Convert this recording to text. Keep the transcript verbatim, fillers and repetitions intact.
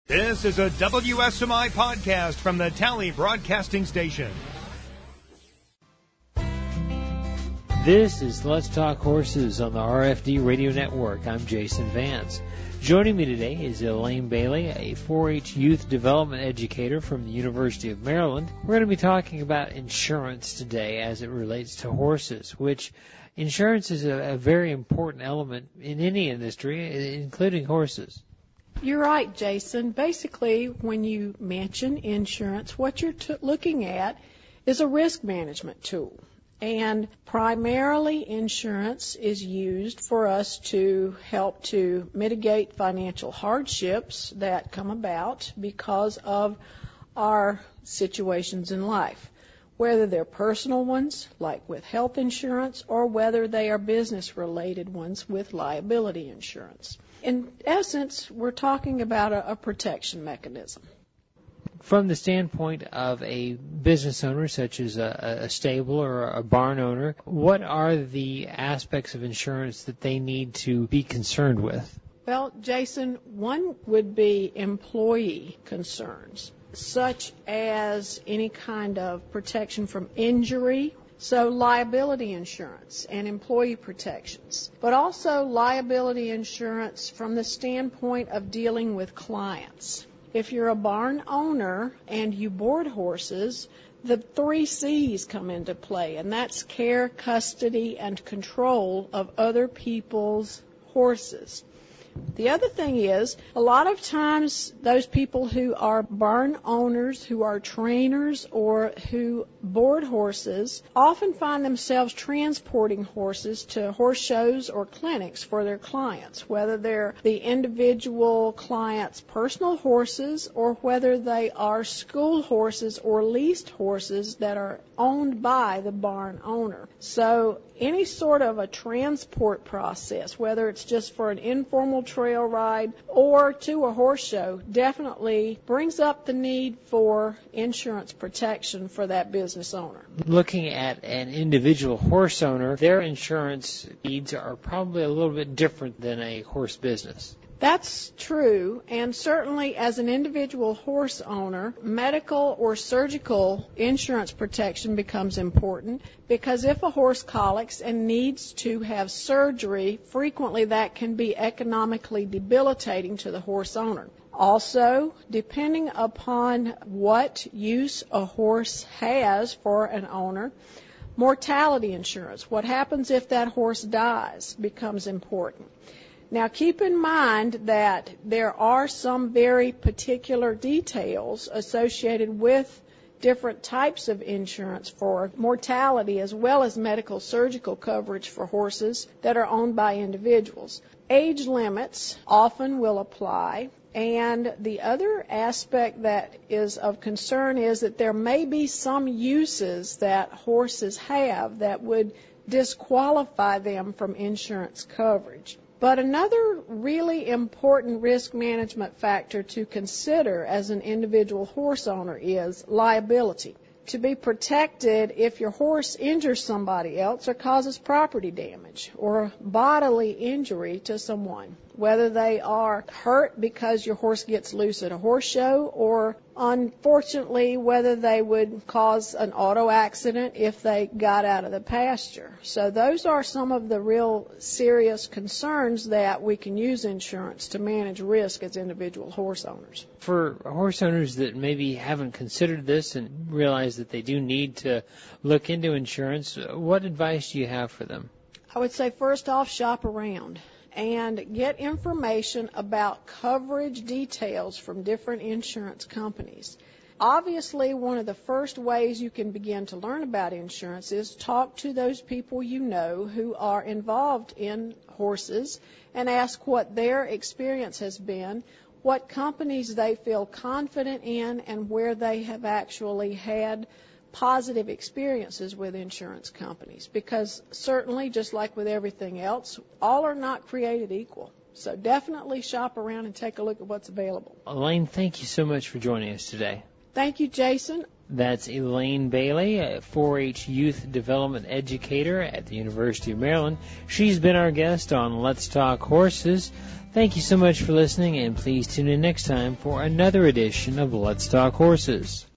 This is a W S M I podcast from the Tally Broadcasting Station. This is Let's Talk Horses on the R F D Radio Network. I'm Jason Vance. Joining me today is Elaine Bailey, a four H youth development educator from the University of Maryland. We're going to be talking about insurance today as it relates to horses, which insurance is a, a very important element in any industry, including horses. You're right, Jason. Basically, when you mention insurance, what you're t- looking at is a risk management tool. And primarily, insurance is used for us to help to mitigate financial hardships that come about because of our situations in life, whether they're personal ones, like with health insurance, or whether they are business-related ones with liability insurance. In essence, we're talking about a, a protection mechanism. From the standpoint of a business owner, such as a, a stable or a barn owner, what are the aspects of insurance that they need to be concerned with? Well, Jason, one would be employee concerns, such as any kind of protection from injury, so liability insurance and employee protections, but also liability insurance from the standpoint of dealing with clients. If you're a barn owner and you board horses, the three C's come into play, and that's care, custody, and control of other people's horses. The other thing is, a lot of times those people who are barn owners, who are trainers, or who board horses often find themselves transporting horses to horse shows or clinics for their clients, whether they're the individual client's personal horses or whether they are school horses or leased horses that are owned by the barn owner. So any sort of a transport process, whether it's just for an informal trail ride or to a horse show, definitely brings up the need for insurance protection for that business owner. Looking at an individual horse owner, their insurance needs are probably a little bit different than a horse business. That's true, and certainly as an individual horse owner, medical or surgical insurance protection becomes important because if a horse colics and needs to have surgery, frequently that can be economically debilitating to the horse owner. Also, depending upon what use a horse has for an owner, mortality insurance, what happens if that horse dies, becomes important. Now, keep in mind that there are some very particular details associated with different types of insurance for mortality as well as medical surgical coverage for horses that are owned by individuals. Age limits often will apply, and the other aspect that is of concern is that there may be some uses that horses have that would disqualify them from insurance coverage. But another really important risk management factor to consider as an individual horse owner is liability. To be protected if your horse injures somebody else or causes property damage or bodily injury to someone, whether they are hurt because your horse gets loose at a horse show or, unfortunately, whether they would cause an auto accident if they got out of the pasture. So those are some of the real serious concerns that we can use insurance to manage risk as individual horse owners. For horse owners that maybe haven't considered this and realize that they do need to look into insurance, what advice do you have for them? I would say first off, shop around and get information about coverage details from different insurance companies. Obviously, one of the first ways you can begin to learn about insurance is talk to those people you know who are involved in horses and ask what their experience has been, what companies they feel confident in, and where they have actually had positive experiences with insurance companies, because certainly, just like with everything else, all are not created equal. So definitely shop around and take a look at what's available. Elaine, thank you so much for joining us today. Thank you, Jason. That's Elaine Bailey, a four H youth development educator at the University of Maryland. She's been our guest on Let's Talk Horses. Thank you so much for listening, and please tune in next time for another edition of Let's Talk Horses.